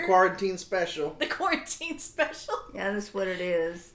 quarantine special. The quarantine special. Yeah, that's what it is.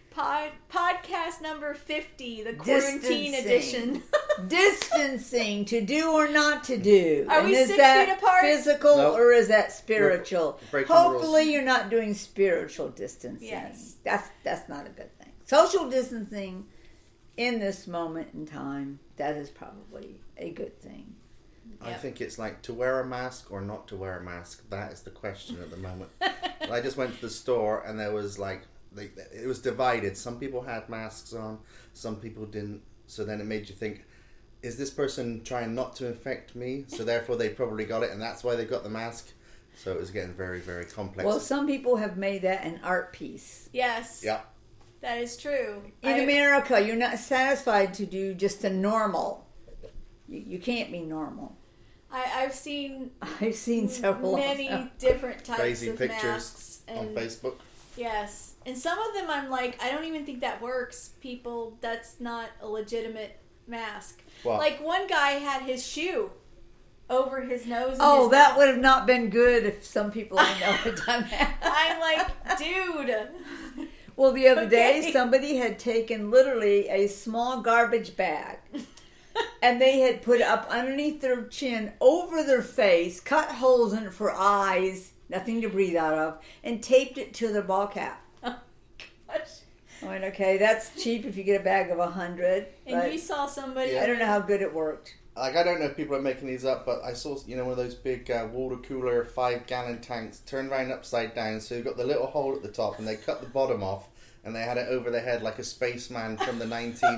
Podcast number 50, the quarantine edition. Distancing, to do or not to do. Are we 6 feet apart? Physical Nope. or is that spiritual? Breaking Hopefully you're not doing spiritual distancing. Yes. That's not a good thing. Social distancing in this moment in time, that is probably a good thing. I think it's like to wear a mask or not to wear a mask. That is the question at the moment. I just went to the store and there was like, it was divided. Some people had masks on, some people didn't. So then it made you think, is this person trying not to infect me? So therefore they probably got it and that's why they got the mask. So it was getting very, very complex. Well, some people have made that an art piece. Yes. Yeah. That is true. In America, you're not satisfied to do just a normal. You can't be normal. I've seen several many different types crazy of pictures masks on Facebook. Yes, and some of them I'm like, I don't even think that works. People, that's not a legitimate mask. What? Like one guy had his shoe over his nose. Oh, his that mouth. would have not been good if some people I know had done that. I'm like, dude. Well, the other day, somebody had taken literally a small garbage bag and they had put it up underneath their chin, over their face, cut holes in it for eyes, nothing to breathe out of, and taped it to their ball cap. Oh, gosh. I went, okay, that's cheap if you get a bag of 100. And you saw somebody... I don't know how good it worked. Like, I don't know if people are making these up, but I saw, one of those big water cooler 5-gallon tanks turned around upside down, so you've got the little hole at the top, and they cut the bottom off, and they had it over their head like a spaceman from the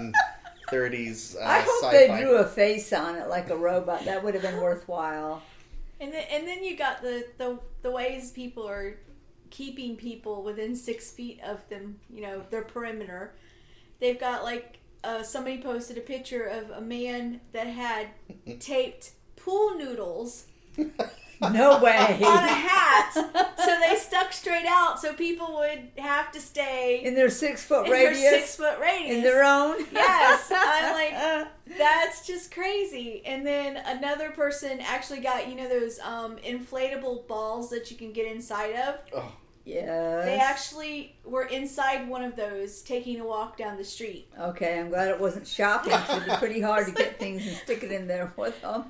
1930s I hope sci-fi. they drew a face on it like a robot. That would have been worthwhile. And then you got the ways people are keeping people within 6 feet of them, their perimeter. They've got like... somebody posted a picture of a man that had taped pool noodles No way. on a hat, so they stuck straight out, so people would have to stay In their 6 foot in radius? their 6 foot radius. In their own? Yes. I'm like, that's just crazy. And then another person actually got, those inflatable balls that you can get inside of. Oh. Yes. They actually were inside one of those, taking a walk down the street. Okay, I'm glad it wasn't shopping. It'd be pretty hard to get things and stick it in there with them.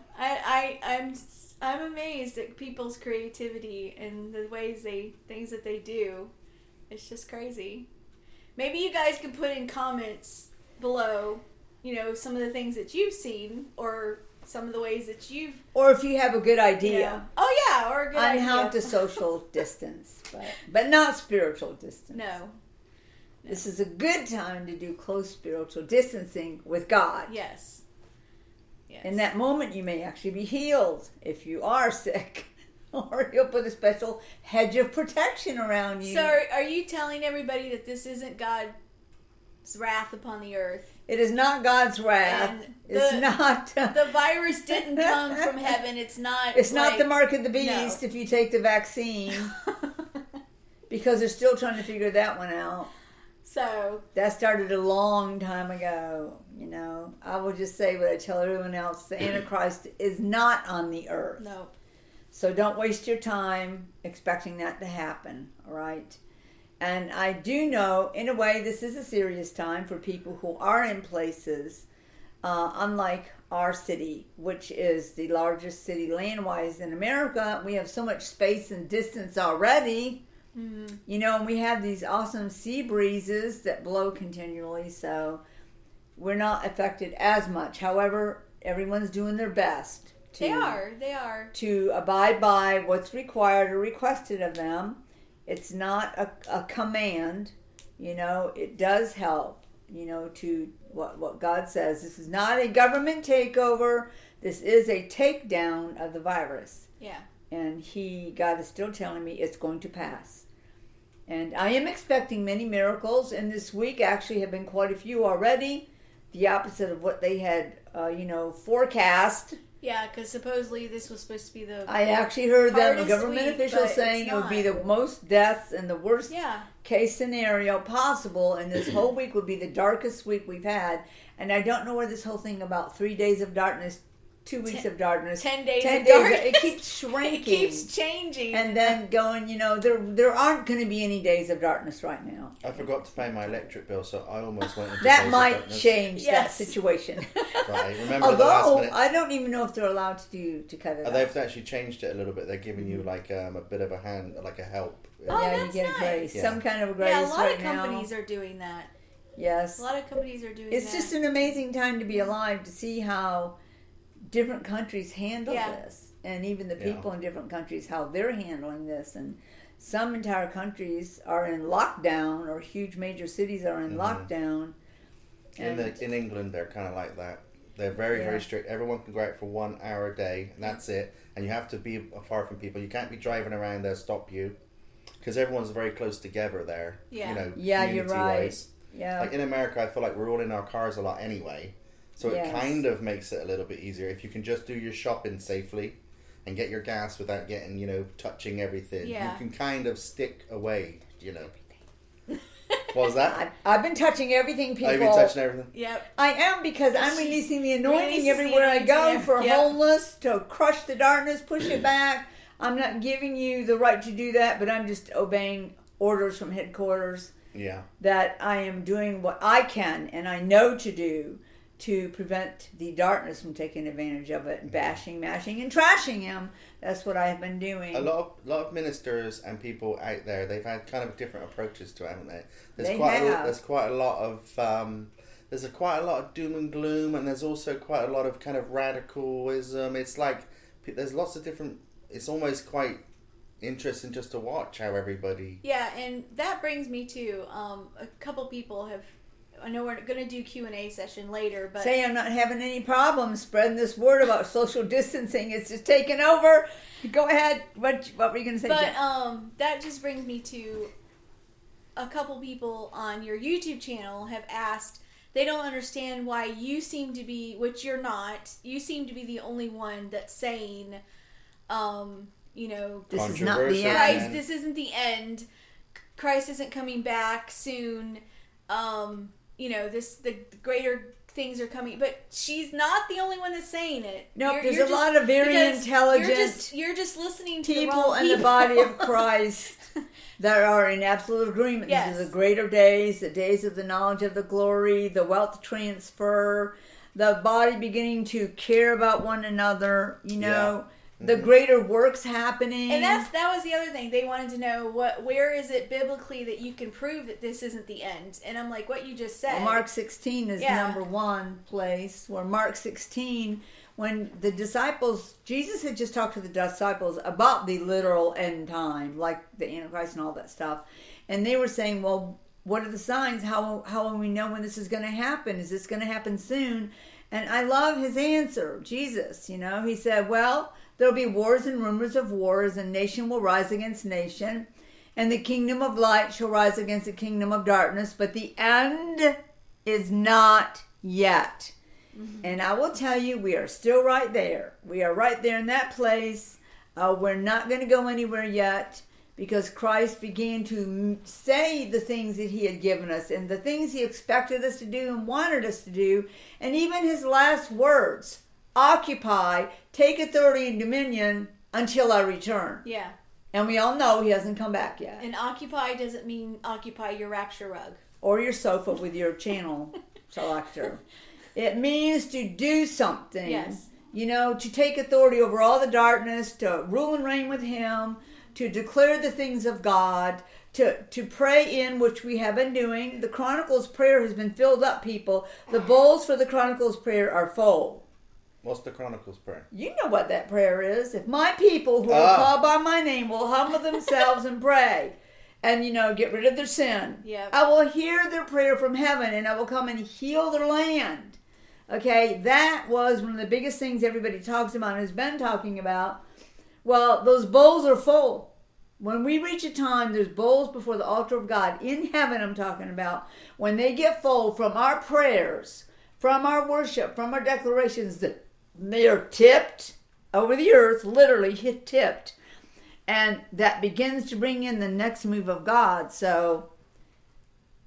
I'm amazed at people's creativity and the things that they do. It's just crazy. Maybe you guys can put in comments below, some of the things that you've seen or some of the ways that you've... Or if you have a good idea. Oh, yeah, or a good idea. On how to social distance. But not spiritual distance. No. This is a good time to do close spiritual distancing with God. Yes. In that moment, you may actually be healed if you are sick. Or he'll put a special hedge of protection around you. So are you telling everybody that this isn't God's wrath upon the earth? It is not God's wrath. It's not. The virus didn't come from heaven. It's not. It's not the mark of the beast if you take the vaccine. Because they're still trying to figure that one out. So that started a long time ago. I will just say what I tell everyone else: the Antichrist is not on the earth. No. So don't waste your time expecting that to happen. All right. And I do know, in a way, this is a serious time for people who are in places, unlike our city, which is the largest city land-wise in America. We have so much space and distance already. Mm-hmm. And we have these awesome sea breezes that blow continually, so we're not affected as much. However, everyone's doing their best. They are. To abide by what's required or requested of them. It's not a command, it does help, to what God says. This is not a government takeover. This is a takedown of the virus. Yeah. And God is still telling me it's going to pass. And I am expecting many miracles, and this week actually have been quite a few already. The opposite of what they had, forecast. Yeah, because supposedly this was supposed to be the... I actually heard that the government official saying it would be the most deaths and the worst case scenario possible, and this whole week would be the darkest week we've had. And I don't know where this whole thing about 3 days of darkness 2 weeks of darkness. 10 days 10 of days. darkness. It keeps shrinking. It keeps changing. And then going, there aren't going to be any days of darkness right now. I forgot to pay my electric bill, so I almost went into That days of might darkness. change that Yes. situation. Right, remember the last Although, minute. I don't even know if they're allowed to cut it off. They've actually changed it a little bit. They're giving you like a bit of a hand, like a help. Oh, yeah, you that's get a nice. grace. Yeah. Some kind of a grace yeah, a lot right of companies are doing that. Yes. A lot of companies are doing It's that. just an amazing time to be alive, to see how different countries handle Yeah. this. And even the Yeah. people in different countries, how they're handling this. And some entire countries are in lockdown, or huge major cities are in lockdown. In England, they're kind of like that. They're very, Yeah. very strict. Everyone can go out for 1 hour a day, and that's it. And you have to be far from people. You can't be driving around there, stop you. Because everyone's very close together there. Yeah. You know, Yeah, you're right. community-wise. Yeah. Like in America, I feel like we're all in our cars a lot anyway. So it Yes. kind of makes it a little bit easier. If you can just do your shopping safely and get your gas without getting, touching everything. Yeah. You can kind of stick away, What was that? I've been touching everything, people. I've been touching everything. Yep. I am, because I'm releasing the anointing Releases the everywhere I go anointing, for yep. homeless, to crush the darkness, push it back. I'm not giving you the right to do that, but I'm just obeying orders from headquarters Yeah. that I am doing what I can and I know to do to prevent the darkness from taking advantage of it, bashing, mashing, and trashing him. That's what I've been doing. A lot of ministers and people out there, they've had kind of different approaches to it, haven't they? They quite have. there's quite a lot of doom and gloom, and there's also quite a lot of kind of radicalism. It's like there's lots of different. It's almost quite interesting just to watch how everybody. Yeah, and that brings me to a couple people have. I know we're going to do Q&A session later, but Say I'm not having any problems spreading this word about social distancing. It's just taking over. Go ahead. What were you going to say, but Jen? that just brings me to a couple people on your YouTube channel have asked. They don't understand why you seem to be, which you're not. You seem to be the only one that's saying, This is not the Controversial. end. Christ, this isn't the end. Christ isn't coming back soon. The greater things are coming, but she's not the only one that's saying it. Nope, You're there's just- a lot of very because intelligent You're just listening to the people wrong in the people. body of Christ that are in absolute agreement. Yes. These are the greater days, the days of the knowledge of the glory, the wealth transfer, the body beginning to care about one another, the greater works happening. And that was the other thing. They wanted to know where is it biblically that you can prove that this isn't the end? And I'm like, what you just said. Well, Mark 16 is Yeah. number one place where Mark 16, when the disciples, Jesus had just talked to the disciples about the literal end time, like the Antichrist and all that stuff. And they were saying, well, what are the signs? How will we know when this is going to happen? Is this going to happen soon? And I love his answer, Jesus, he said, well, there'll be wars and rumors of wars, and nation will rise against nation, and the kingdom of light shall rise against the kingdom of darkness, but the end is not yet. Mm-hmm. And I will tell you, we are still right there. We are right there in that place. We're not going to go anywhere yet, because Christ began to say the things that he had given us and the things he expected us to do and wanted us to do. And even his last words, occupy, take authority and dominion until I return. Yeah. And we all know he hasn't come back yet. And occupy doesn't mean occupy your rapture rug. Or your sofa with your channel selector. It means to do something. Yes. To take authority over all the darkness, to rule and reign with him, to declare the things of God, to pray in, which we have been doing. The Chronicles prayer has been filled up, people. The bowls for the Chronicles prayer are full. What's the Chronicles prayer? You know what that prayer is. If my people who are called by my name will humble themselves and pray and, get rid of their sin, Yep. I will hear their prayer from heaven and I will come and heal their land. Okay, that was one of the biggest things everybody talks about and has been talking about. Well, those bowls are full. When we reach a time, there's bowls before the altar of God in heaven, I'm talking about. When they get full from our prayers, from our worship, from our declarations, they are tipped over the earth, literally tipped. And that begins to bring in the next move of God. So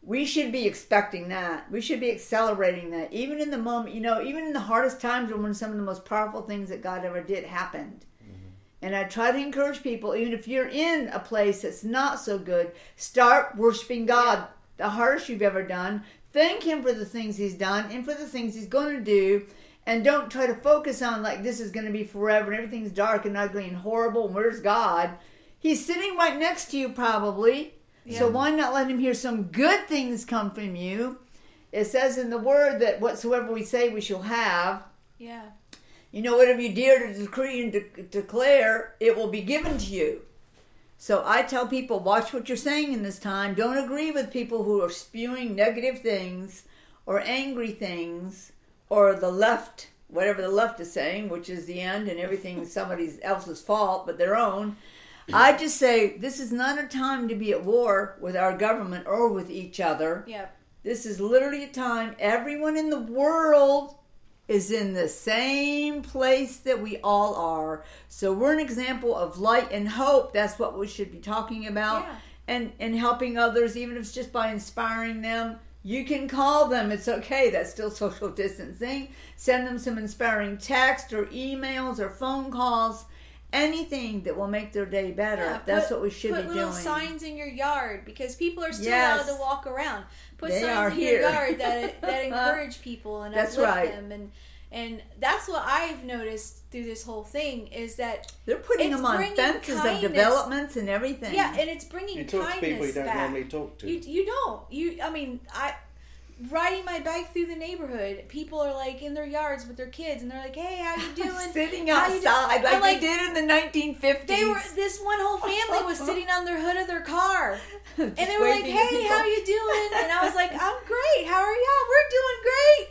we should be expecting that. We should be accelerating that. Even in the moment, even in the hardest times when some of the most powerful things that God ever did happened. And I try to encourage people, even if you're in a place that's not so good, start worshiping God. The hardest you've ever done. Thank Him for the things He's done and for the things He's going to do. And don't try to focus on like this is going to be forever and everything's dark and ugly and horrible and where's God? He's sitting right next to you probably. Yeah. So why not let Him hear some good things come from you? It says in the Word that whatsoever we say we shall have. Yeah. Whatever you dare to decree and declare, it will be given to you. So I tell people, watch what you're saying in this time. Don't agree with people who are spewing negative things or angry things or the left, whatever the left is saying, which is the end and everything somebody else's fault but their own. I just say this is not a time to be at war with our government or with each other. Yep. This is literally a time everyone in the world is in the same place that we all are. So we're an example of light and hope. That's what we should be talking about. Yeah. And helping others, even if it's just by inspiring them. You can call them. It's okay. That's still social distancing. Send them some inspiring text or emails or phone calls. Anything that will make their day better. Yeah, that's what we should be doing. Put little signs in your yard because people are still allowed to walk around. Put signs in here. your yard that encourage people and uplift them. And that's what I've noticed through this whole thing is that they're putting them on fences of developments and everything. Yeah, and it's bringing kindness back. You talk to people you don't normally talk to. You don't. Riding my bike through the neighborhood, people are like in their yards with their kids, and they're like, "Hey, how you doing?" Sitting outside like they did in the 1950s. This one whole family was sitting on their hood of their car, and they were like, "Hey, how you doing?" And I was like, "I'm great. How are y'all? We're doing great."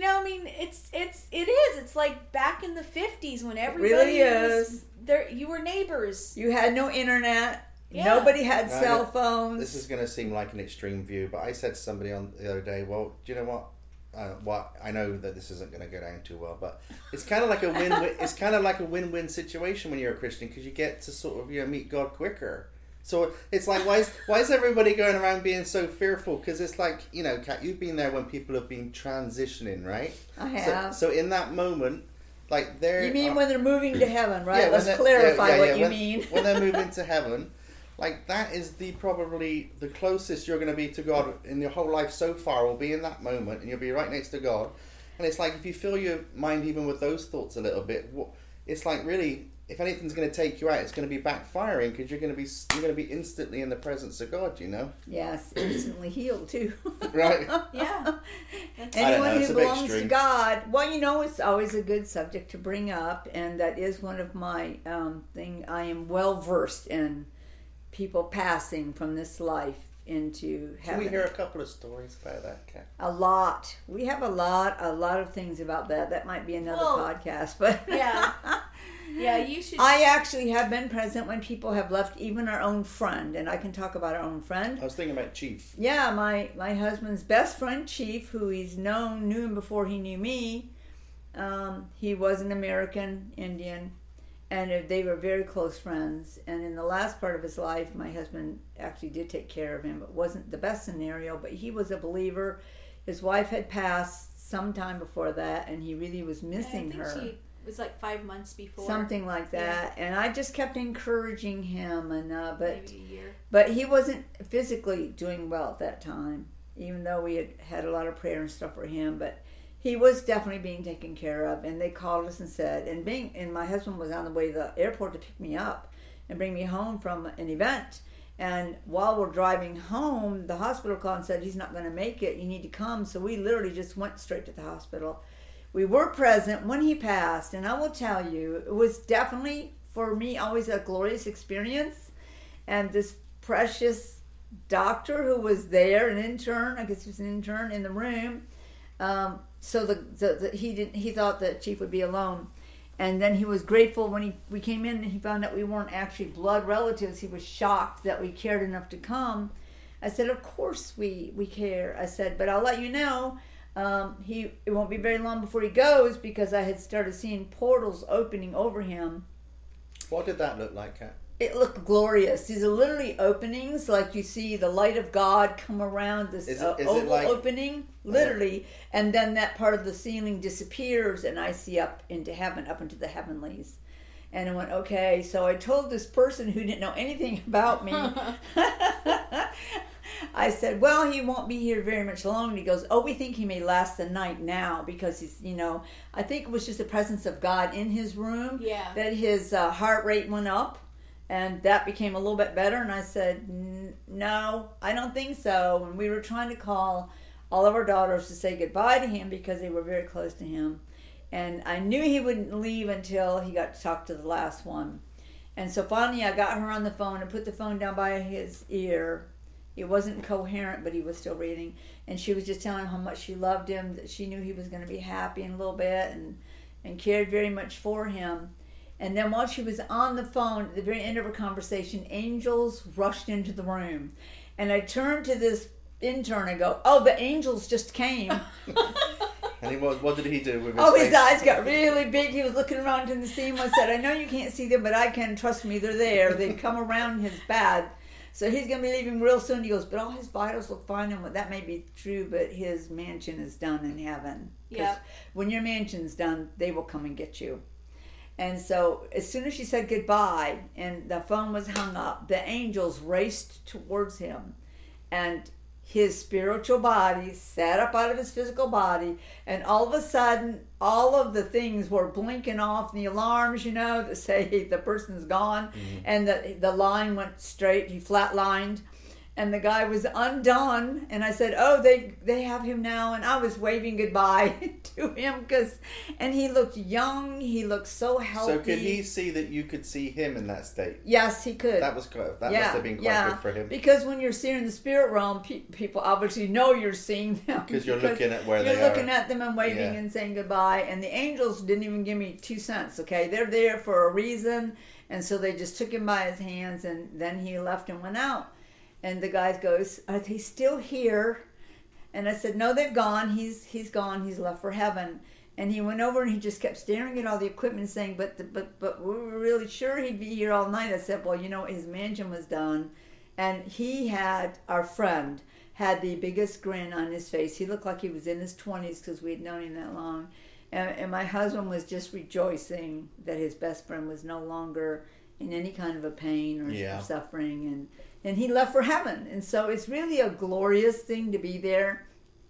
It's like back in the 50s when everybody was there. You were neighbors. You had no internet. Yeah. Nobody had cell phones. This is going to seem like an extreme view, but I said to somebody on the other day, well, do you know what? I know that this isn't going to go down too well, but it's kind of like a win-win. It's kind of like a win-win situation when you're a Christian because you get to sort of meet God quicker. So it's like, why is everybody going around being so fearful? Because it's like, Kat, you've been there when people have been transitioning, right? I have. So in that moment, like they're... You mean when they're moving to heaven, right? Let's clarify what you mean. When they're moving to heaven, like that is probably the closest you're going to be to God in your whole life so far will be in that moment, and you'll be right next to God. And it's like if you fill your mind even with those thoughts a little bit, it's like really... If anything's going to take you out, it's going to be backfiring because you're going to be instantly in the presence of God. Yes, instantly healed too. Right. Yeah. Anyone who belongs to God. Well, it's always a good subject to bring up, and that is one of my thing. I am well versed in people passing from this life into heaven. Can we hear a couple of stories about that, Kat? A lot. We have a lot of things about that. That might be another podcast, but yeah. Yeah, you should. I actually have been present when people have left, even our own friend, and I can talk about our own friend. I was thinking about Chief. Yeah, my husband's best friend, Chief, who knew him before he knew me. He was an American Indian, and they were very close friends. And in the last part of his life, my husband actually did take care of him. It wasn't the best scenario, but he was a believer. His wife had passed sometime before that, and he really was missing her. It was like 5 months before. Something like that. Yeah. And I just kept encouraging him. But maybe a year. But he wasn't physically doing well at that time, even though we had a lot of prayer and stuff for him. But he was definitely being taken care of. And they called us and said, and my husband was on the way to the airport to pick me up and bring me home from an event. And while we're driving home, the hospital called and said, he's not going to make it. You need to come. So we literally just went straight to the hospital. We were present when he passed, and I will tell you, it was definitely, for me, always a glorious experience. And this precious doctor who was there, an intern, I guess he was an intern in the room, so he thought that Chief would be alone. And then he was grateful when we came in and he found out we weren't actually blood relatives. He was shocked that we cared enough to come. I said, of course we care. I said, but I'll let you know, it won't be very long before he goes, because I had started seeing portals opening over him. What did that look like, Kat? it looked glorious. These are literally openings, like you see the light of God come around this Is it oval like- opening, literally, and then that part of the ceiling disappears, and I see up into heaven, up into the heavenlies. And I went, okay. So I told this person who didn't know anything about me. I said, well, he won't be here very much longer. He goes, oh, we think he may last the night now because he's, I think it was just the presence of God in his room. Yeah. That his heart rate went up, and that became a little bit better. And I said, no, I don't think so. And we were trying to call all of our daughters to say goodbye to him because they were very close to him. And I knew he wouldn't leave until he got to talk to the last one. And so finally I got her on the phone and put the phone down by his ear. It wasn't coherent, but he was still reading. And she was just telling him how much she loved him, that she knew he was going to be happy in a little bit and cared very much for him. And then while she was on the phone, at the very end of her conversation, angels rushed into the room. And I turned to this intern and go, oh, the angels just came. And what did he do with his Oh, face? his eyes got really big. He was looking around in the scene. I said, I know you can't see them, but I can. Trust me, they're there. They come around his bed. So he's going to be leaving real soon. He goes, but all his vitals look fine. And that may be true, but his mansion is done in heaven. Yeah. When your mansion's done, they will come and get you. And so as soon as she said goodbye and the phone was hung up, the angels raced towards him. And his spiritual body sat up out of his physical body, and all of a sudden, all of the things were blinking off, the alarms, that say the person's gone, and the line went straight, he flatlined, and the guy was undone, and I said, oh, they have him now, and I was waving goodbye to him, and he looked young, he looked so healthy. So could he see that you could see him in that state? Yes, he could. That must have been quite good for him. Because when you're seeing in the spirit realm, people obviously know you're seeing them. Because you're looking at where they are. You're looking at them and waving and saying goodbye. And the angels didn't even give me 2 cents, okay? They're there for a reason. And so they just took him by his hands, and then he left and went out. And the guy goes, are they still here? And I said, no, they've gone. He's gone. He's left for heaven. And he went over and he just kept staring at all the equipment, saying, but we were really sure he'd be here all night. I said, well, his mansion was done. And our friend had the biggest grin on his face. He looked like he was in his 20s because we had known him that long. And my husband was just rejoicing that his best friend was no longer in any kind of a pain or suffering. And he left for heaven. And so it's really a glorious thing to be there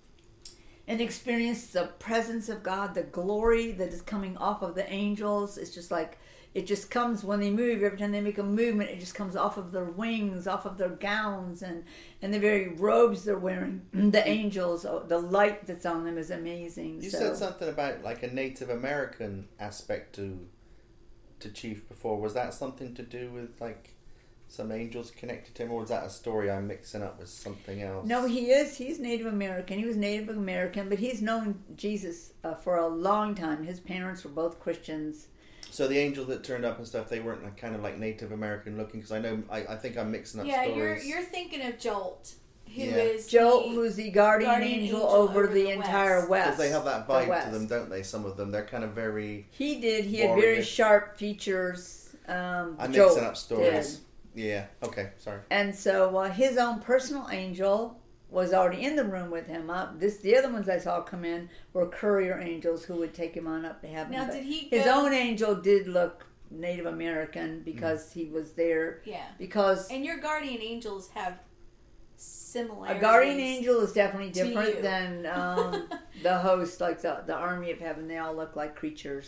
and experience the presence of God, the glory that is coming off of the angels. It's just like, it just comes when they move. Every time they make a movement, it just comes off of their wings, off of their gowns, and the very robes they're wearing. The angels, the light that's on them is amazing. You said something about like a Native American aspect to Chief before. Was that something to do with like some angels connected to him, or was that a story I'm mixing up with something else? No, he's Native American. He was Native American, but he's known Jesus for a long time. His parents were both Christians. So the angel that turned up and stuff, they weren't like, kind of like Native American looking, because I think I'm mixing up stories. You're thinking of Jolt, who's the guardian angel over the entire West. Because they have that vibe to them, don't they? Some of them, they're kind of very. He did. He had very sharp features. I'm mixing up stories. Did. Yeah. Okay. Sorry. And so his own personal angel was already in the room with him. The other ones I saw come in were courier angels who would take him on up to heaven. Now, but did he? His own angel did look Native American because he was there. Yeah. Because and your guardian angels have similarities. A guardian angel is definitely different than the host, like the army of heaven. They all look like creatures,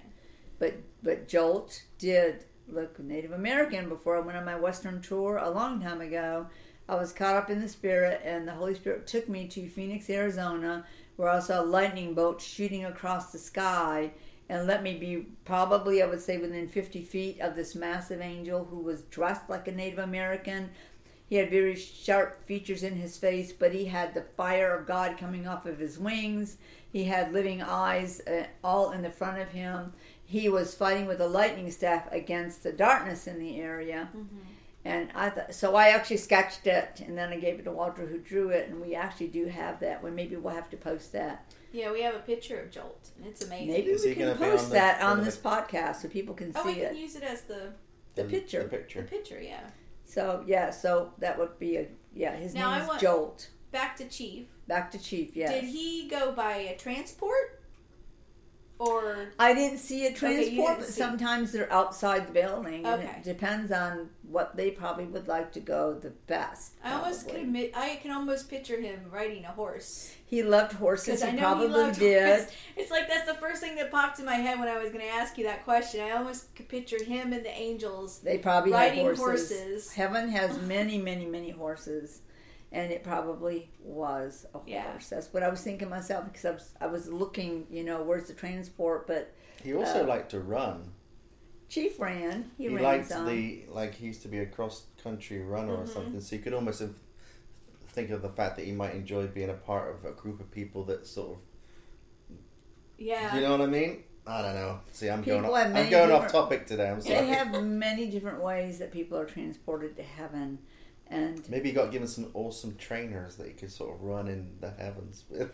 but Jolt did look Native American. Before I went on my Western tour a long time ago, I was caught up in the Spirit, and the Holy Spirit took me to Phoenix, Arizona, where I saw lightning bolts shooting across the sky, and let me be probably, I would say, within 50 feet of this massive angel who was dressed like a Native American. He had very sharp features in his face, but he had the fire of God coming off of his wings. He had living eyes all in the front of him. He was fighting with a lightning staff against the darkness in the area. Mm-hmm. And I actually sketched it, and then I gave it to Walter, who drew it, and we actually do have that. Maybe we'll have to post that. Yeah, we have a picture of Jolt, and it's amazing. Maybe we can post that on this podcast so people can see it. Oh, we can use it as the The picture. The picture. The picture, yeah. So yeah, so that would be his Now I name is want- Jolt. Back to Chief. Back to Chief, yes. Did he go by a transport? Or I didn't see a you transport, didn't but see. sometimes they're outside the building, and Okay. it depends on what they probably would like to go the best. Probably. I can almost picture him riding a horse. He loved horses. Because I He know probably he loved did. horses. It's like that's the first thing that popped in my head when I was going to ask you that question. I almost could picture him and the angels They probably riding had horses. Heaven has many, many, many horses, and it probably was a horse. Yeah. That's what I was thinking myself, because I was looking, where's the transport? But He also liked to run. Chief ran. He ran liked some. he used to be a cross-country runner or something, so you could almost think of the fact that he might enjoy being a part of a group of people that sort of, Yeah. you know what I mean? I don't know. See, I'm People going have off, many I'm going off different- topic today. I'm sorry. They have many different ways that people are transported to heaven, and Maybe he got given some awesome trainers that he could sort of run in the heavens with.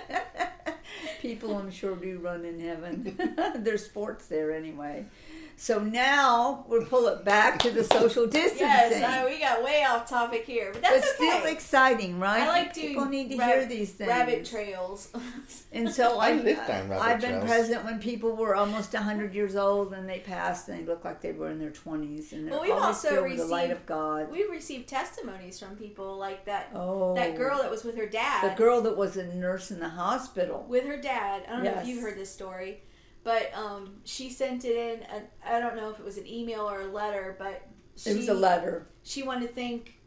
people, I'm sure, do run in heaven. There's sports there anyway. So now we'll pull it back to the social distancing. Yes, we got way off topic here, but that's But still okay. exciting, right? I like doing People need to hear these things. rabbit trails. And so I lived down rabbit I've been trails. present when people were almost 100 years old and they passed and they looked like they were in their 20s, and they're Well, we've always also filled with the light received- of God. We received testimonies from people like that. Oh, That girl that was with her dad. the girl that was a nurse in the hospital. With her dad. I don't know if Yes. you've heard this story, but she sent it in. I don't know if it was an email or a letter, but It was a letter. She wanted to thank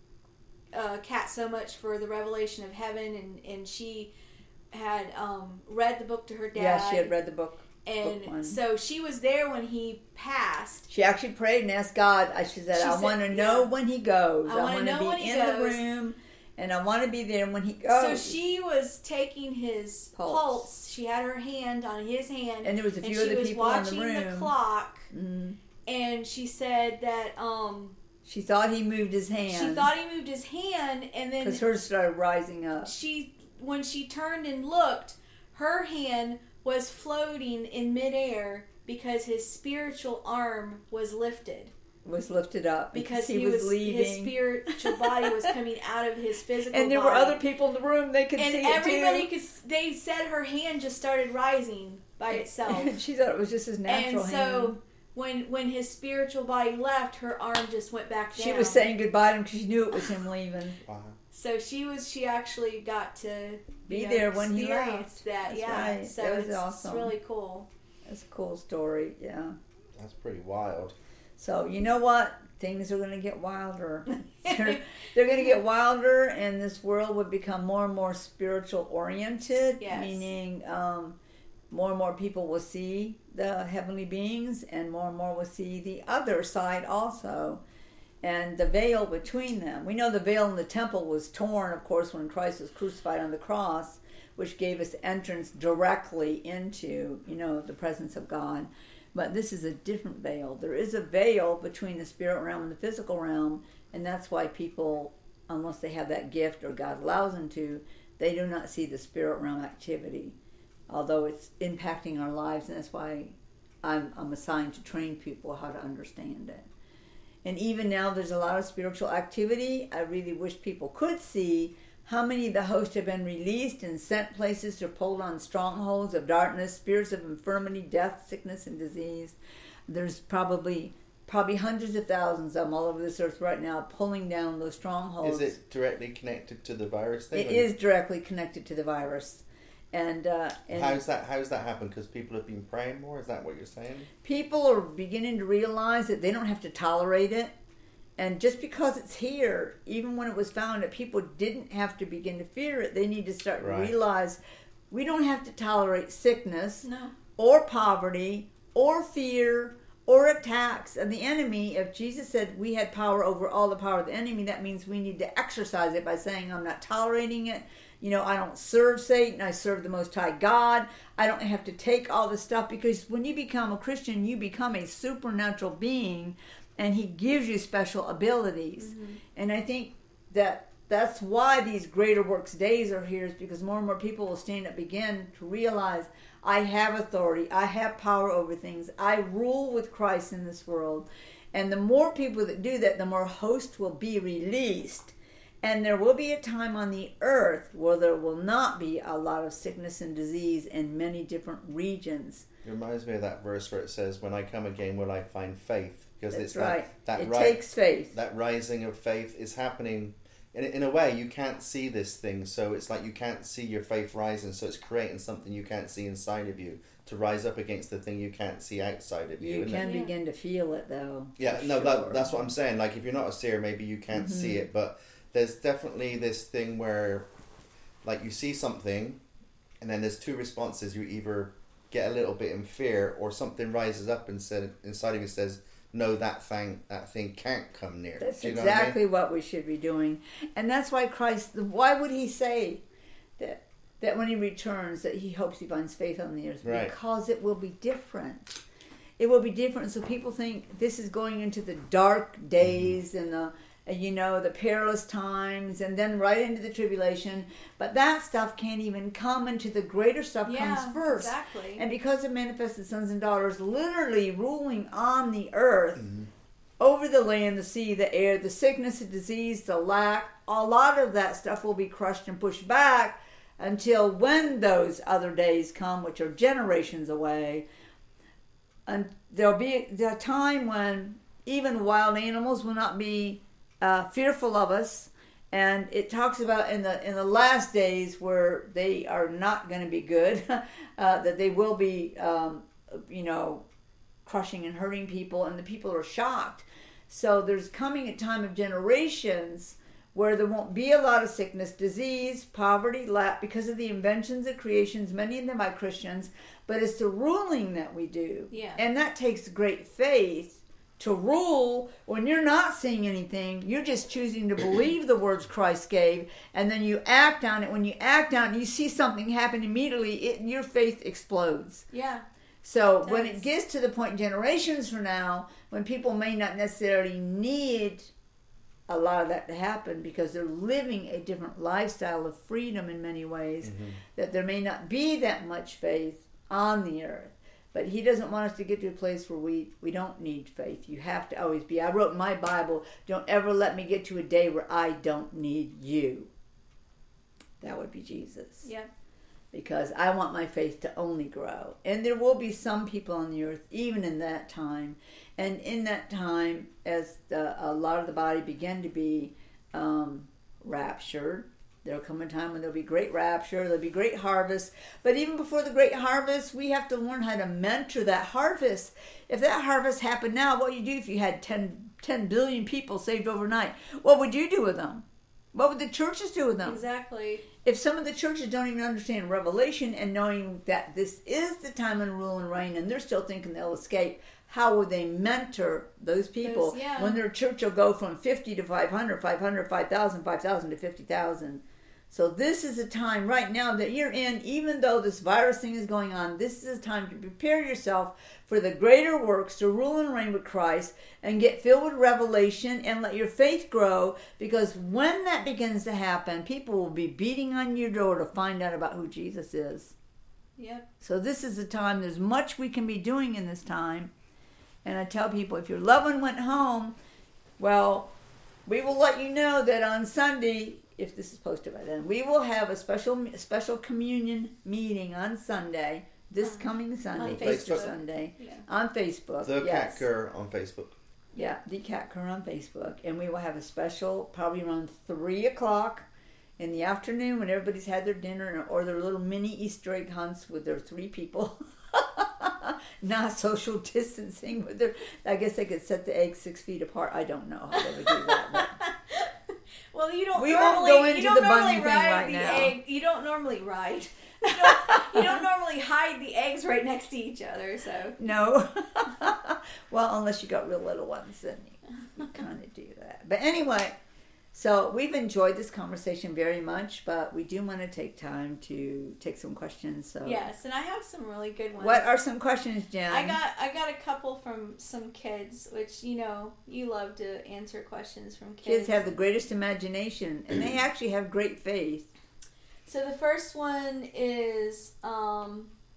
Kat so much for the revelation of heaven, and she had read the book to her dad. Yeah, she had read the book. And one. so she was there when he passed. She actually prayed and asked God. She said, She I said, want to know yeah. when he goes. I wanna want to know be when he in the goes." room, and I want to be there when he goes. So she was taking his pulse. She had her hand on his hand, and there was a few and other she was people in watching the room. the clock. Mhm. And she said that She thought he moved his hand. she thought he moved his hand, and then because hers started rising up. when she turned and looked, her hand was floating in midair because his spiritual arm was lifted. Was lifted up Because he was leaving. his spiritual body was coming out of his physical and there body. were other people in the room. They could And see it everybody too. they said her hand just started rising by itself. And she thought it was just his natural And so hand. when his spiritual body left, her arm just went back down. She was saying goodbye to him because she knew it was him leaving. Wow. So she actually got to Be there when he experience left. that. That's Yeah, right. so That was it's awesome. really cool. That's a cool story, yeah. That's pretty wild. So you know what? Things are going to get wilder. They're going to get wilder, and this world would become more and more spiritual oriented. Yes. Meaning, more and more people will see the heavenly beings, and more will see the other side also, and the veil between them. We know the veil in the temple was torn, of course, when Christ was crucified on the cross, which gave us entrance directly into, the presence of God. But this is a different veil. There is a veil between the spirit realm and the physical realm, and that's why people, unless they have that gift or God allows them to, they do not see the spirit realm activity, although it's impacting our lives, and that's why I'm assigned to train people how to understand it. And even now there's a lot of spiritual activity. I really wish people could see how many of the hosts have been released and sent places to pull on strongholds of darkness, spirits of infirmity, death, sickness, and disease. There's probably hundreds of thousands of them all over this earth right now pulling down those strongholds. Is it directly connected to the virus thing? It is directly connected to the virus. And how's that happen? Because people have been praying more? Is that what you're saying? people are beginning to realize that they don't have to tolerate it. And just because it's here, even when it was found that people didn't have to begin to fear it, they need to start to realize we don't have to tolerate sickness or poverty or fear or attacks. And the enemy, if Jesus said we had power over all the power of the enemy, that means we need to exercise it by saying, I'm not tolerating it. I don't serve Satan. I serve the Most High God. I don't have to take all this stuff, because when you become a Christian, you become a supernatural being, and he gives you special abilities. Mm-hmm. And I think that's why these greater works days are here, is because more and more people will stand up, begin to realize, I have authority, I have power over things, I rule with Christ in this world. And the more people that do that, the more host will be released. And there will be a time on the earth where there will not be a lot of sickness and disease in many different regions. It reminds me of that verse where it says, "When I come again, will I find faith?" Because That's it's right. that takes faith. That rising of faith is happening. In a way, you can't see this thing, so it's like you can't see your faith rising, so it's creating something you can't see inside of you to rise up against the thing you can't see outside of you. You can begin to feel it, though. Yeah, no, that's what I'm saying. Like, if you're not a seer, maybe you can't see it, but there's definitely this thing where, like, you see something, and then there's two responses. You either get a little bit in fear, or something rises up inside of you says, "No, that thing can't come near." That's exactly what we should be doing. And that's why Christ, why would he say that when he returns, that he hopes he finds faith on the earth? Right. Because it will be different. It will be different. So people think this is going into the dark days and the perilous times, and then right into the tribulation. But that stuff can't even come until the greater stuff comes first. Exactly. And because of manifested sons and daughters literally ruling on the earth, over the land, the sea, the air, the sickness, the disease, the lack, a lot of that stuff will be crushed and pushed back until when those other days come, which are generations away. And there'll be the time when even wild animals will not be fearful of us, and it talks about in the last days where they are not going to be good, that they will be, crushing and hurting people, and the people are shocked. So there's coming a time of generations where there won't be a lot of sickness, disease, poverty, lack, because of the inventions of creations, many of them by Christians, but it's the ruling that we do. Yeah. And that takes great faith. To rule when you're not seeing anything, you're just choosing to believe the words Christ gave, and then you act on it. When you act on it, you see something happen immediately, your faith explodes. Yeah. So when it gets to the point generations from now, when people may not necessarily need a lot of that to happen because they're living a different lifestyle of freedom in many ways, that there may not be that much faith on the earth. But he doesn't want us to get to a place where we don't need faith. You have to always be. I wrote in my Bible, don't ever let me get to a day where I don't need you. That would be Jesus. Yeah. Because I want my faith to only grow. And there will be some people on the earth, even in that time. And in that time, as a lot of the body begin to be raptured, there'll come a time when there'll be great rapture, there'll be great harvest. But even before the great harvest, we have to learn how to mentor that harvest. If that harvest happened now, what would you do if you had 10 billion people saved overnight? What would you do with them? What would the churches do with them? Exactly. If some of the churches don't even understand Revelation and knowing that this is the time of rule and reign, and they're still thinking they'll escape, how would they mentor those people when their church will go from 50 to 500, 500, 5,000, 5,000 to 50,000? So this is a time right now that you're in, even though this virus thing is going on, this is a time to prepare yourself for the greater works, to rule and reign with Christ, and get filled with revelation, and let your faith grow, because when that begins to happen, people will be beating on your door to find out about who Jesus is. Yep. So this is the time, there's much we can be doing in this time. And I tell people, if your loved one went home, well, we will let you know that on Sunday, if this is posted by then, we will have a special communion meeting on Sunday, this coming Sunday, Easter Sunday, on Facebook. The Cat Cur on Facebook. Yeah, the Cat Cur on Facebook. And we will have a special, probably around 3 o'clock in the afternoon when everybody's had their dinner or their little mini Easter egg hunts with their 3 people. Not social distancing. I guess they could set the eggs 6 feet apart. I don't know how they would do that. Well, you don't. We normally, won't go into you don't the normally bunny thing ride right the now. egg. You don't normally ride. You don't normally hide the eggs right next to each other. So no. Well, unless you got real little ones, then you kind of do that. But anyway, so we've enjoyed this conversation very much, but we do want to take time to take some questions. So yes, and I have some really good ones. What are some questions, Jen? I got a couple from some kids, which you love to answer questions from kids. Kids have the greatest imagination, and they actually have great faith. So the first one is,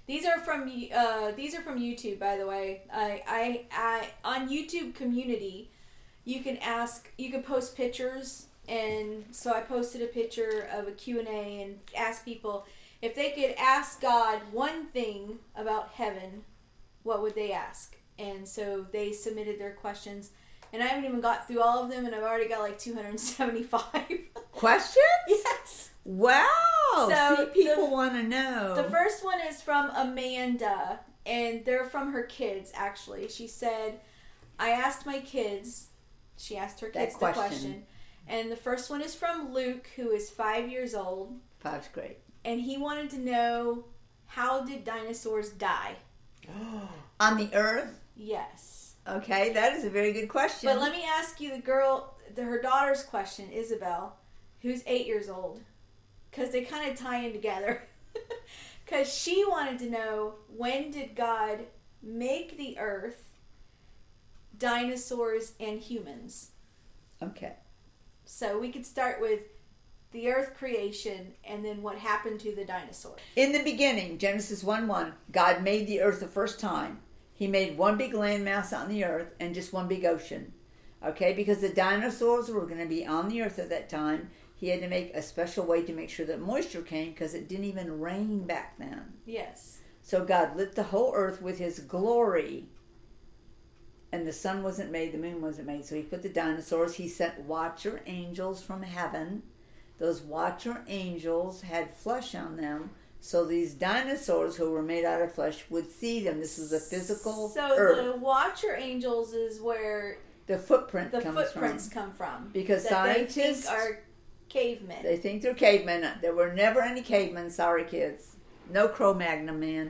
These are from YouTube, by the way. I on YouTube Community, you can post pictures, and so I posted a picture of a Q&A and asked people if they could ask God one thing about heaven, what would they ask? And so they submitted their questions, and I haven't even got through all of them, and I've already got like 275 Questions? Yes. Wow. So see, people want to know. The first one is from Amanda, and they're from her kids, actually. She said, I asked my kids, she asked her kids the question. And the first one is from Luke, who is 5 years old. 5's great. And he wanted to know, how did dinosaurs die? On the earth? Yes. Okay, that is a very good question. But let me ask you her daughter's question, Isabel, who's 8 years old. Because they kind of tie in together. Because she wanted to know, when did God make the earth, dinosaurs, and humans? Okay. So we could start with the earth creation and then what happened to the dinosaurs. In the beginning, Genesis 1:1, God made the earth the first time. He made one big landmass on the earth and just one big ocean. Okay, because the dinosaurs were going to be on the earth at that time, he had to make a special way to make sure that moisture came, because it didn't even rain back then. Yes. So God lit the whole earth with his glory. And the sun wasn't made, the moon wasn't made. So he put the dinosaurs. He sent watcher angels from heaven. Those watcher angels had flesh on them. So these dinosaurs who were made out of flesh would see them. This was a physical earth. So the watcher angels is where the footprints come from. Because that scientists they think are cavemen. They think they're cavemen. There were never any cavemen. Sorry, kids. No Cro-Magnon man.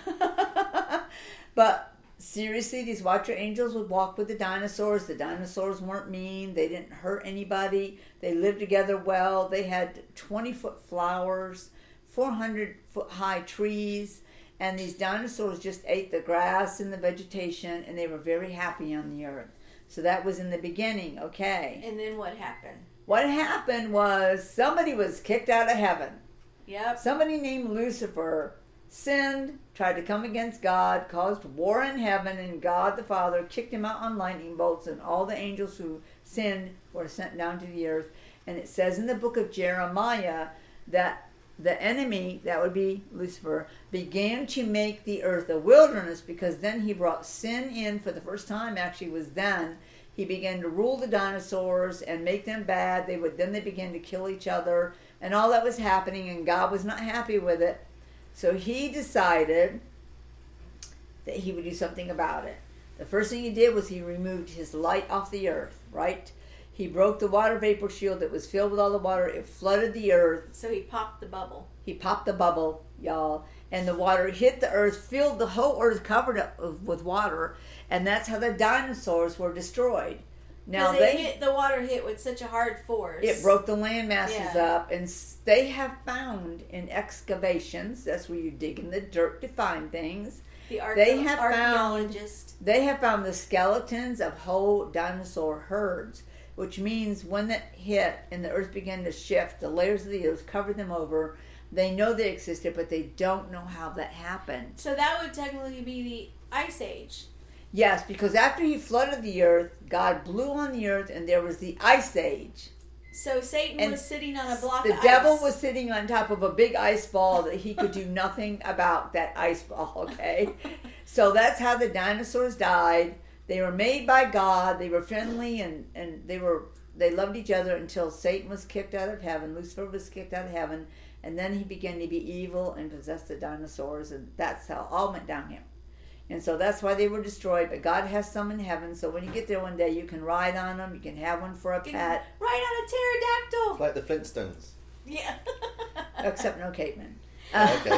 But seriously, these watcher angels would walk with the dinosaurs. The dinosaurs weren't mean. They didn't hurt anybody. They lived together well. They had 20-foot flowers, 400-foot high trees, and these dinosaurs just ate the grass and the vegetation, and they were very happy on the earth. So that was in the beginning, okay. And then what happened? What happened was somebody was kicked out of heaven. Yep. Somebody named Lucifer sinned, tried to come against God, caused war in heaven, and God the Father kicked him out on lightning bolts, and all the angels who sinned were sent down to the earth. And it says in the book of Jeremiah that the enemy, that would be Lucifer, began to make the earth a wilderness, because then he brought sin in for the first time. Actually, it was then he began to rule the dinosaurs and make them bad. They began to kill each other, and all that was happening, and God was not happy with it. So he decided that he would do something about it. The first thing he did was he removed his light off the earth, right? He broke the water vapor shield that was filled with all the water. It flooded the earth. So he popped the bubble. He popped the bubble, y'all. And the water hit the earth, filled the whole earth, covered up with water. And that's how the dinosaurs were destroyed. Now the water hit with such a hard force. It broke the land masses up. And they have found in excavations, that's where you dig in the dirt to find things. They have found the skeletons of whole dinosaur herds, which means when that hit and the earth began to shift, the layers of the earth covered them over. They know they existed, but they don't know how that happened. So that would technically be the Ice Age. Yes, because after he flooded the earth, God blew on the earth, and there was the Ice Age. So Satan was sitting on a block of ice. The devil was sitting on top of a big ice ball that he could do nothing about that ice ball, okay? So that's how the dinosaurs died. They were made by God. They were friendly, and they loved each other until Satan was kicked out of heaven. Lucifer was kicked out of heaven, and then he began to be evil and possess the dinosaurs, and that's how it all went downhill. And so that's why they were destroyed. But God has some in heaven, so when you get there one day, you can ride on them. You can have one for a pet. Ride on a pterodactyl. Like the Flintstones. Yeah. Except no cavemen. Okay.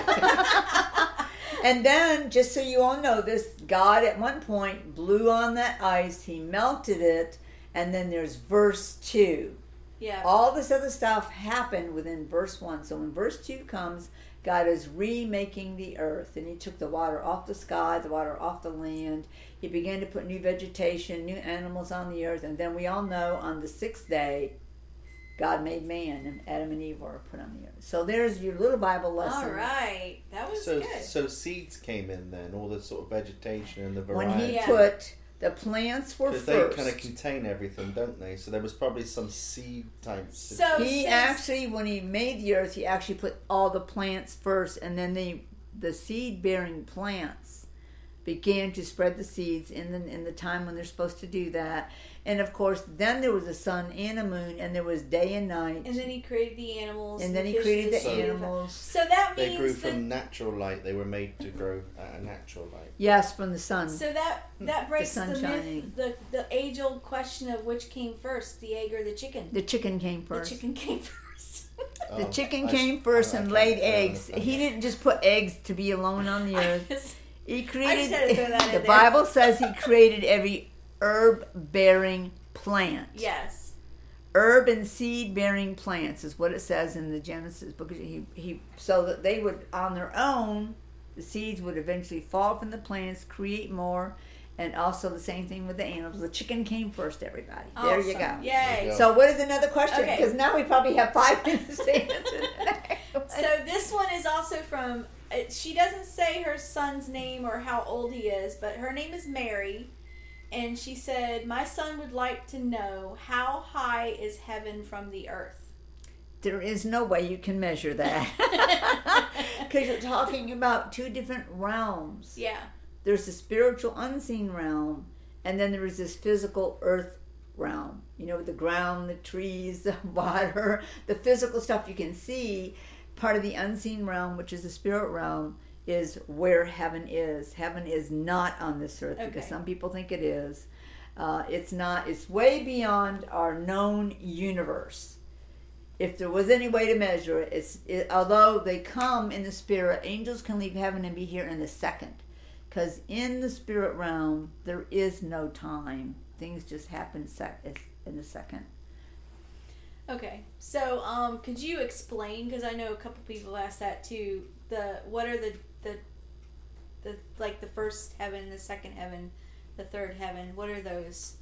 And then, just so you all know this, God at one point blew on that ice. He melted it. And then there's verse 2. Yeah. All this other stuff happened within verse 1. So when verse 2 comes, God is remaking the earth, and he took the water off the sky, the water off the land. He began to put new vegetation, new animals on the earth, and then we all know on the 6th day, God made man, and Adam and Eve were put on the earth. So there's your little Bible lesson. All right. That was So, good. so seeds came in then, all the sort of vegetation and the When variety. he put the plants were Because first. they kind of contain everything, don't they? So there was probably some seed types. So He since- actually, when he made the earth, he actually put all the plants first, and then the seed-bearing plants began to spread the seeds in the time when they're supposed to do that. And of course, then there was a sun and a moon, and there was day and night. And then he created the animals. And then the he created the fish, and animals. So that They means grew that. from natural light. They were made to grow at a natural light. Yes, from the sun. So that breaks the, sun myth, shining. the age old question of which came first, the egg or the chicken. The chicken came first. The chicken came first. The Oh, chicken I- came first I and can't- laid I don't eggs. understand He that. didn't just put eggs to be alone on the earth. He created. had to throw that in The there. Bible says he created every herb-bearing plant. Yes. Herb and seed-bearing plants is what it says in the Genesis book. He so that they would on their own, the seeds would eventually fall from the plants, create more, and also the same thing with the animals. The chicken came first. Everybody, there you Awesome. go. Yay. There you go. So what is another question? Okay. Because now we probably have 5 minutes to answer that. So this one is also from. She doesn't say her son's name or how old he is, but her name is Mary, and she said, "My son would like to know how high is heaven from the earth." There is no way you can measure that. Because you're talking about 2 different realms. Yeah. There's the spiritual unseen realm, and then there is this physical earth realm. You know, the ground, the trees, the water, the physical stuff you can see. Part of the unseen realm, which is the spirit realm, is where heaven is. Heaven is not on this earth because Okay. some people think it is. It's not. It's way beyond our known universe. If there was any way to measure it, although they come in the spirit, angels can leave heaven and be here in a second. Because in the spirit realm, there is no time. Things just happen in a second. Okay, so could you explain? Because I know a couple people asked that too. What are the like the first heaven, the second heaven, the third heaven? What are those?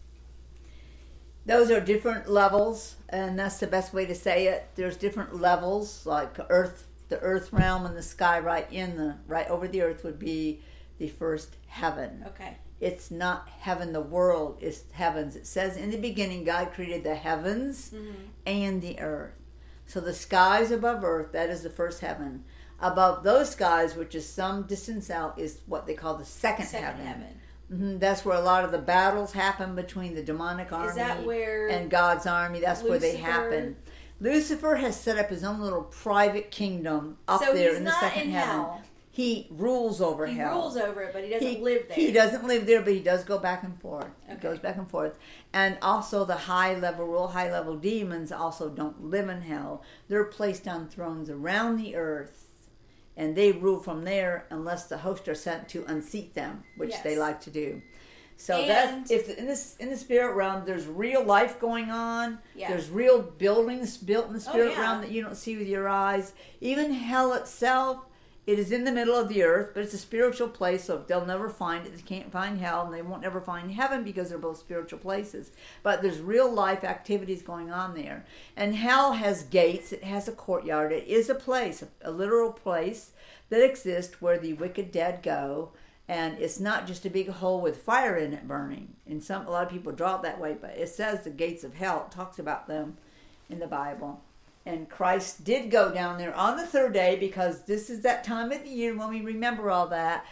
Those are different levels, and that's the best way to say it. There's different levels, like earth, the earth realm, and the sky right over the earth would be the first heaven. Okay. It's not heaven, the world is heavens. It says in the beginning God created the heavens and the earth. So the skies above earth, that is the first heaven. Above those skies, which is some distance out, is what they call the second heaven. That's where a lot of the battles happen between the demonic army Is that where and God's army. That's where they Lucifer- happen. Lucifer has set up his own little private kingdom up So there he's in the not second in heaven. hell. He rules over He hell. rules over it, but he doesn't live there. He doesn't live there, but he does go back and forth. He Okay. goes back and forth. And also the real high level demons also don't live in hell. They're placed on thrones around the earth, and they rule from there unless the hosts are sent to unseat them, which they Yes. like to do. So And- that's if in the spirit realm, there's real life going on. Yeah. There's real buildings built in the spirit yeah. realm that you don't see with your eyes. Even hell itself, it is in the middle of the earth, but it's a spiritual place, so they'll never find it. They can't find hell, and they won't ever find heaven because they're both spiritual places. But there's real life activities going on there. And hell has gates. It has a courtyard. It is a place, a literal place that exists where the wicked dead go. And it's not just a big hole with fire in it burning. And a lot of people draw it that way, but it says the gates of hell. It talks about them in the Bible. And Christ did go down there on the 3rd day because this is that time of the year when we remember all that.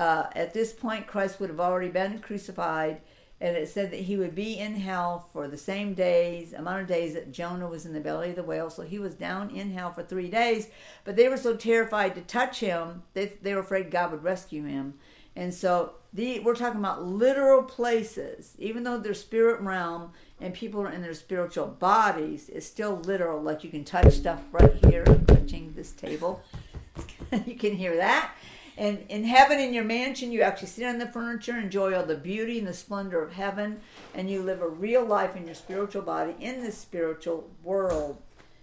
At this point, Christ would have already been crucified. And it said that he would be in hell for the same amount of days that Jonah was in the belly of the whale. So he was down in hell for 3 days. But they were so terrified to touch him, they were afraid God would rescue him. And so we're talking about literal places. Even though they're spirit realm and people are in their spiritual bodies, it's still literal. Like you can touch stuff right here. I'm touching this table. You can hear that. And in heaven, in your mansion, you actually sit on the furniture, enjoy all the beauty and the splendor of heaven, and you live a real life in your spiritual body in this spiritual world.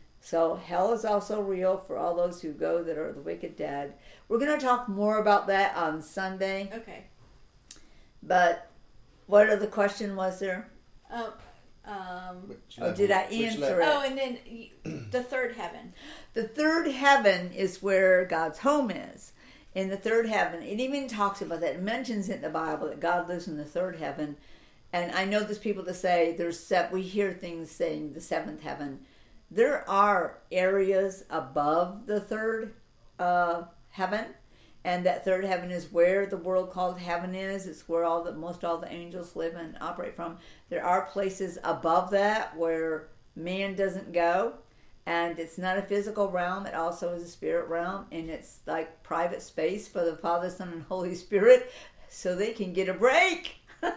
So hell is also real for all those who go that are the wicked dead. We're going to talk more about that on Sunday. Okay. But what other question was there? did I answer it? Oh, and then the third heaven. The third heaven is where God's home is. In the third heaven, it even talks about that. It mentions it in the Bible that God lives in the third heaven. And I know there's people that say we hear things saying the seventh heaven. There are areas above the third heaven, and that third heaven is where the world called heaven is. It's where most all the angels live and operate from. There are places above that where man doesn't go, and it's not a physical realm. It also is a spirit realm, and it's like private space for the Father, Son, and Holy Spirit, so they can get a break.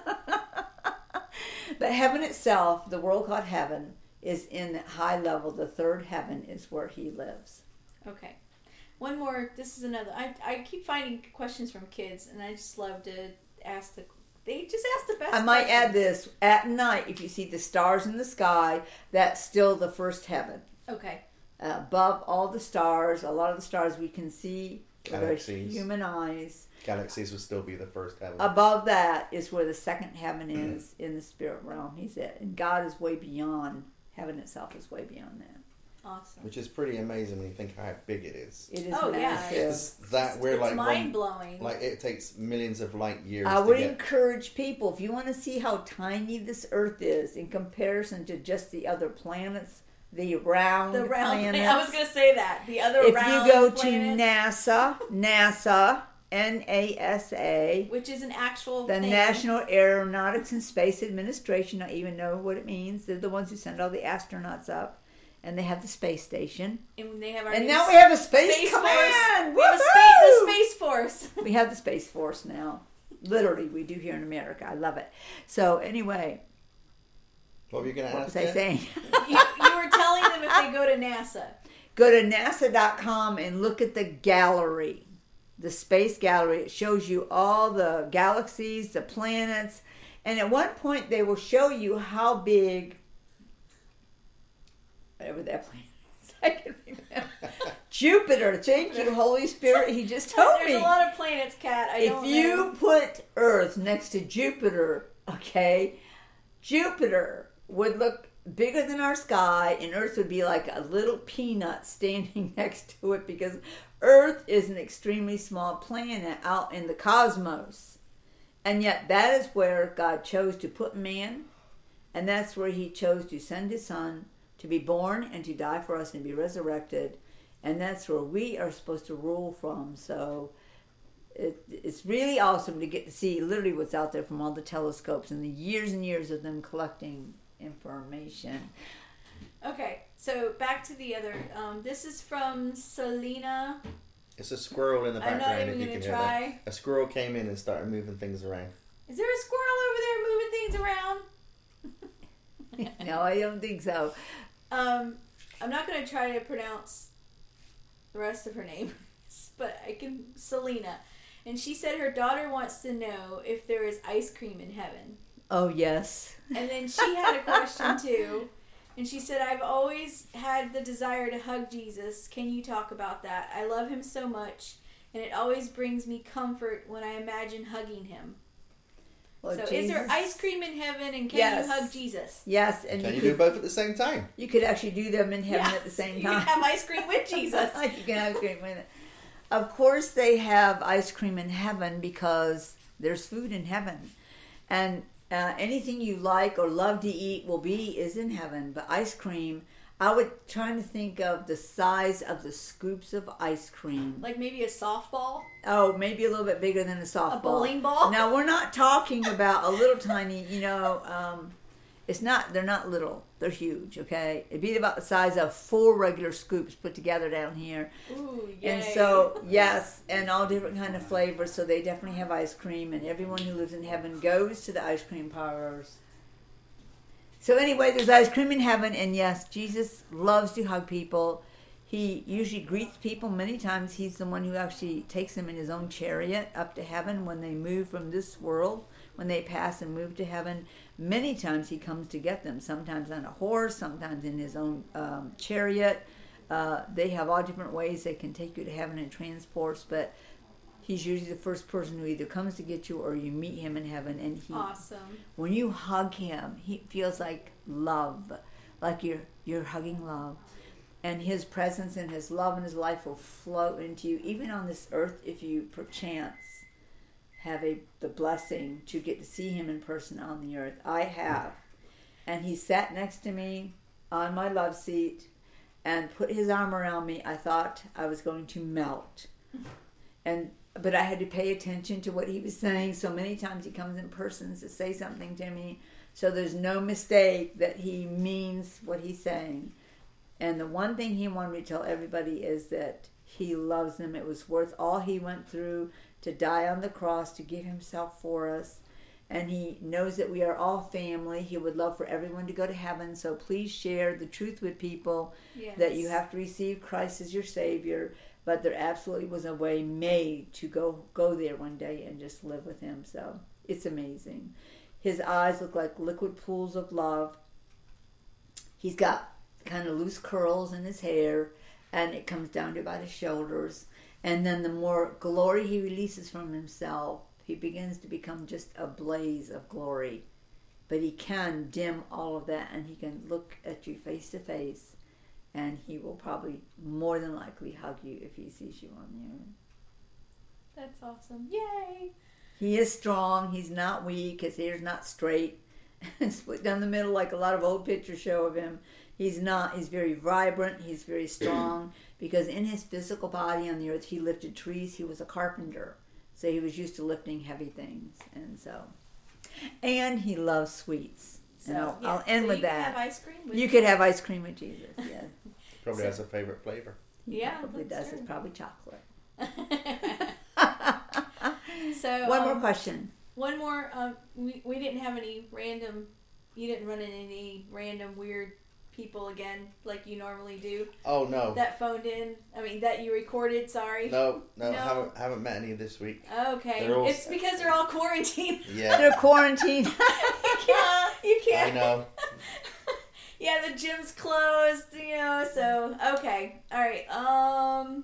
But heaven itself, the world called heaven, is in that high level. The third heaven is where he lives. Okay. One more. This is another. I keep finding questions from kids, and I just love to ask they just ask the best I might questions. add this. At night, if you see the stars in the sky, that's still the first heaven. Okay. Above all the stars, a lot of the stars we can see with our Galaxies. human eyes. Galaxies would still be the first heaven. Above that is where the second heaven is in the spirit realm. He said, and God is way beyond. Heaven itself is way beyond that. Awesome. Which is pretty amazing when you think how big it is. It is Oh, yeah. massive. It's that we're It's like mind blowing. like it takes millions of light years. I to would get. encourage people, if you want to see how tiny this Earth is in comparison to just the other planets, the round planets. I was going to say that. The other If round you go planets, to NASA, NASA, which is an actual the thing. National Aeronautics and Space Administration, I even know what it means. They're the ones who send all the astronauts up. And they have the space station. And they have our And new now we have a space Force. command. We have Woohoo! the Space Force. We have the Space Force now. Literally, we do here in America. I love it. So anyway, What were you going to what ask? was I Jen? saying? you were telling them if they go to NASA. Go to NASA.com and look at the gallery, the space gallery. It shows you all the galaxies, the planets, and at one point they will show you how big, whatever that planet is, I can remember. Jupiter. Thank you, Holy Spirit. He just told me. There's a lot of planets, Kat. I don't If you know. put Earth next to Jupiter, okay, Jupiter would look bigger than our sky, and Earth would be like a little peanut standing next to it, because Earth is an extremely small planet out in the cosmos. And yet that is where God chose to put man, and that's where he chose to send his son to be born and to die for us and be resurrected. And that's where we are supposed to rule from. So it's really awesome to get to see literally what's out there from all the telescopes and the years and years of them collecting information. Okay, so back to the other. This is from Selena. It's a squirrel in the I'm background. not even if you going can to hear try. that. A squirrel came in and started moving things around. Is there a squirrel over there moving things around? No, I don't think so. I'm not going to try to pronounce the rest of her name, but I can. Selena. And she said her daughter wants to know if there is ice cream in heaven. Oh, yes. And then she had a question too. And she said, I've always had the desire to hug Jesus. Can you talk about that? I love him so much, and it always brings me comfort when I imagine hugging him. Well, so Jesus, is there ice cream in heaven, and can Yes. you hug Jesus? Yes, and Can you you do both at the same time? you could actually do them in heaven Yeah. at the same You time. can have ice cream with Jesus. You can have ice cream with it. Of course, they have ice cream in heaven because there's food in heaven, and anything you like or love to eat is in heaven. But ice cream, I would try to think of the size of the scoops of ice cream. Like maybe a softball? Oh, maybe a little bit bigger than a softball. A bowling ball? Now, we're not talking about a little tiny, they're not little. They're huge, okay? It'd be about the size of 4 regular scoops put together down here. Ooh, yay. And so, yes, and all different kind of flavors. So they definitely have ice cream, and everyone who lives in heaven goes to the ice cream parlors. So anyway, there's ice cream in heaven, and yes, Jesus loves to hug people. He usually greets people many times. He's the one who actually takes them in his own chariot up to heaven when they move from this world. When they pass and move to heaven, many times he comes to get them. Sometimes on a horse, sometimes in his own chariot. They have all different ways they can take you to heaven in transports, but he's usually the first person who either comes to get you or you meet him in heaven. And he, Awesome. when you hug him, he feels like love, like you're hugging love. And his presence and his love and his life will flow into you, even on this earth, if you perchance have the blessing to get to see him in person on the earth. I have. And he sat next to me on my love seat and put his arm around me. I thought I was going to melt. But I had to pay attention to what he was saying. So many times he comes in person to say something to me. So there's no mistake that he means what he's saying. And the one thing he wanted me to tell everybody is that he loves them. It was worth all he went through to die on the cross, to give himself for us. And he knows that we are all family. He would love for everyone to go to heaven. So please share the truth with people, Yes. that you have to receive Christ as your Savior. But there absolutely was a way made to go there one day and just live with him. So it's amazing. His eyes look like liquid pools of love. He's got kind of loose curls in his hair, and it comes down to about his shoulders. And then the more glory he releases from himself, he begins to become just a blaze of glory. But he can dim all of that, and he can look at you face to face, and he will probably more than likely hug you if he sees you on the earth. That's awesome. Yay! He is strong. He's not weak. His hair's not straight and split down the middle like a lot of old pictures show of him. He's not. He's very vibrant. He's very strong, because in his physical body on the earth, he lifted trees. He was a carpenter, so he was used to lifting heavy things. And he loves sweets. So, And I'll end so with you can that. have ice cream with You could have ice cream with Jesus. Yeah, Probably has a favorite flavor. he Yeah, probably that's does. true. It's probably chocolate. So One more question. One more. We didn't have any random. You didn't run into any random weird people again, like you normally do. Oh no. That phoned in. I mean, that you recorded. Sorry. No, No. haven't met any this week. Okay. They're all- It's because they're all quarantined. Yeah, They're quarantined. You can't. I know. Yeah, the gym's closed. So okay. All right.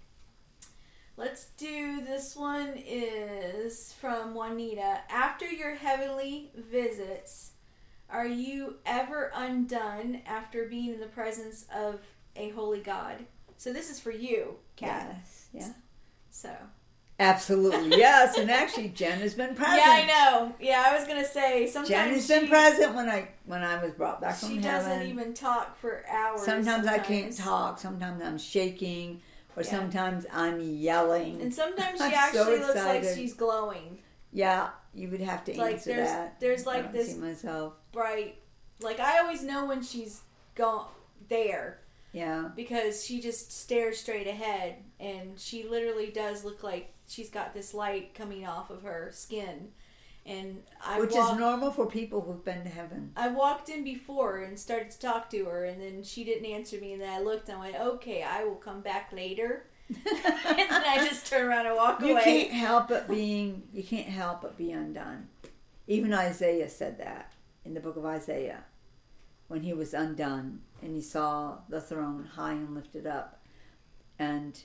Let's do this one. Is from Juanita. After your heavenly visits, are you ever undone after being in the presence of a holy God? So this is for you, Kat. Yes. Yeah. So. Absolutely, yes. And actually, Jen has been present. Yeah, I know. Yeah, I was gonna say sometimes Jen has been present when I was brought back from She heaven. doesn't even talk for hours. Sometimes I can't talk. Sometimes I'm shaking, or Yeah. sometimes I'm yelling. And sometimes she I'm so actually looks like excited. she's glowing. Yeah, you would have to Like, answer there's- that. there's, I like, don't this- see myself. Bright. Like, I always know when she's gone there Yeah. because she just stares straight ahead, and she literally does look like she's got this light coming off of her skin. And Which is normal for people who've been to heaven. I walked in before and started to talk to her, and then she didn't answer me, and then I looked and I went, okay, I will come back later. And then I just turn around and walk You away. can't help but be undone. Even Isaiah said that in the book of Isaiah, when he was undone and he saw the throne high and lifted up, and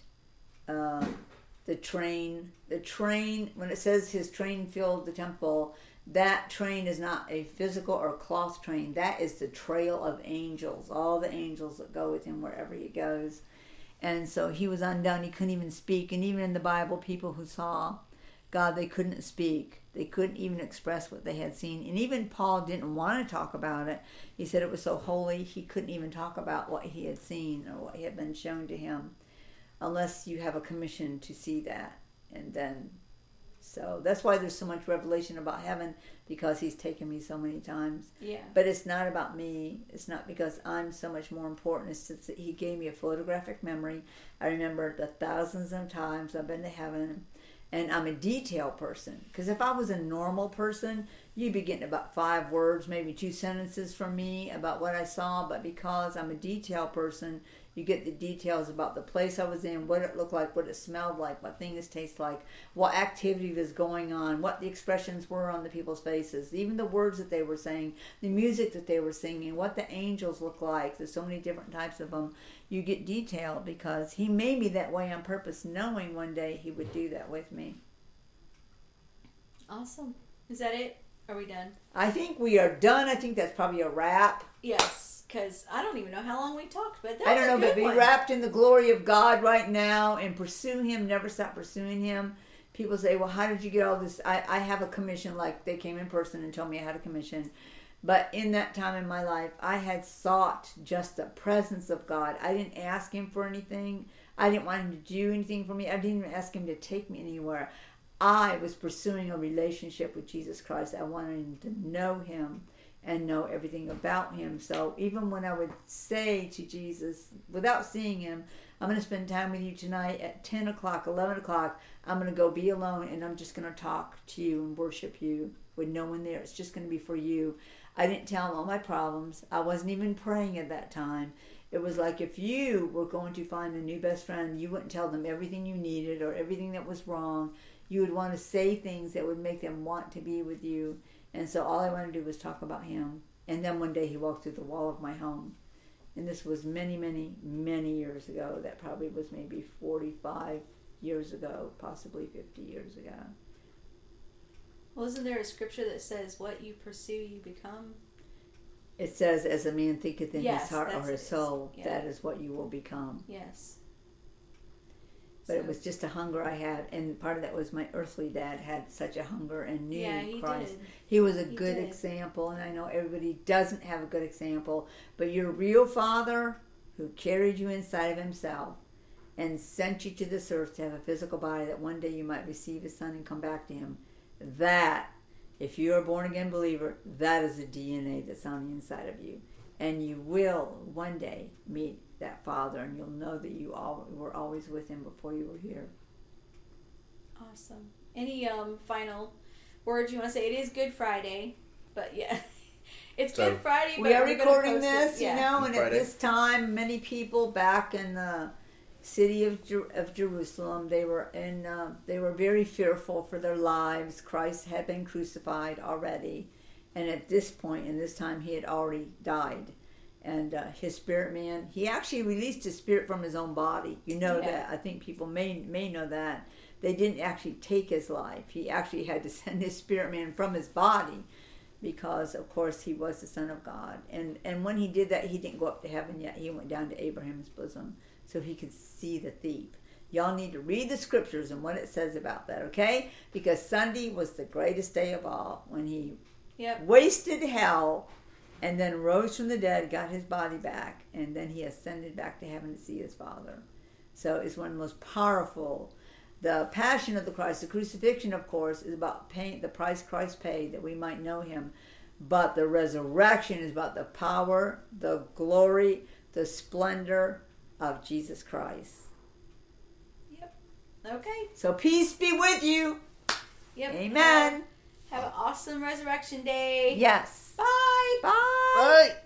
the train, when it says his train filled the temple, that train is not a physical or cloth train. That is the trail of angels, all the angels that go with him wherever he goes. And so he was undone. He couldn't even speak. And even in the Bible, people who saw God, they couldn't speak. They couldn't even express what they had seen. And even Paul didn't want to talk about it. He said it was so holy, he couldn't even talk about what he had seen or what had been shown to him, unless you have a commission to see that. And then, so that's why there's so much revelation about heaven, because he's taken me so many times. Yeah. But it's not about me. It's not because I'm so much more important. It's just that he gave me a photographic memory. I remember the thousands of times I've been to heaven, and I'm a detail person. Because if I was a normal person, you'd be getting about 5 words, maybe 2 sentences from me about what I saw. But because I'm a detail person, you get the details about the place I was in, what it looked like, what it smelled like, what things taste like, what activity was going on, what the expressions were on the people's faces, even the words that they were saying, the music that they were singing, what the angels look like. There's so many different types of them. You get detail because he made me that way on purpose, knowing one day he would do that with me. Awesome. Is that it? Are we done? I think we are done. I think that's probably a wrap. Yes, because I don't even know how long we talked, but that's I don't know, a good but be one. wrapped in the glory of God right now and pursue him. Never stop pursuing him. People say, well, how did you get all this? I have a commission, like they came in person and told me I had a commission. But in that time in my life, I had sought just the presence of God. I didn't ask him for anything. I didn't want him to do anything for me. I didn't even ask him to take me anywhere. I was pursuing a relationship with Jesus Christ. I wanted him to know him and know everything about him. So even when I would say to Jesus, without seeing him, I'm going to spend time with you tonight at 10 o'clock, 11 o'clock. I'm going to go be alone and I'm just going to talk to you and worship you with no one there. It's just going to be for you. I didn't tell him all my problems. I wasn't even praying at that time. It was like if you were going to find a new best friend, you wouldn't tell them everything you needed or everything that was wrong. You would want to say things that would make them want to be with you. And so all I wanted to do was talk about him. And then one day he walked through the wall of my home. And this was many, many, many years ago. That probably was maybe 45 years ago, possibly 50 years ago. Well, isn't there a scripture that says, what you pursue, you become? It says, as a man thinketh in Yes, his heart or that's his it. soul, Yeah. that is what you will become. Yes. But it was just a hunger I had, and part of that was my earthly dad had such a hunger and knew he Christ. did. He was a He good did. example, and I know everybody doesn't have a good example, but your real father who carried you inside of himself and sent you to this earth to have a physical body that one day you might receive his son and come back to him, that, if you're a born-again believer, that is the DNA that's on the inside of you. And you will one day meet that Father, and you'll know that you all were always with him before you were here. Awesome. Any final words you want to say? It is Good Friday, but yeah. It's So, Good Friday, but We are we're gonna recording post this, it. Yeah. you know, and at Friday. this time, many people back in the city of Jerusalem, they were very fearful for their lives. Christ had been crucified already, and at this point, in this time, he had already died. And his spirit man, he actually released his spirit from his own body. You know Yeah. that. I think people may know that. They didn't actually take his life. He actually had to send his spirit man from his body because, of course, he was the Son of God. And when he did that, he didn't go up to heaven yet. He went down to Abraham's bosom so he could see the thief. Y'all need to read the scriptures and what it says about that, okay? Because Sunday was the greatest day of all when he wasted hell and then rose from the dead, got his body back, and then he ascended back to heaven to see his Father. So it's one of the most powerful. The passion of the Christ, the crucifixion, of course, is about paying the price Christ paid that we might know him. But the resurrection is about the power, the glory, the splendor of Jesus Christ. Yep. Okay. So peace be with you. Yep. Amen. Have an awesome Resurrection Day. Yes. Bye. Bye. Bye.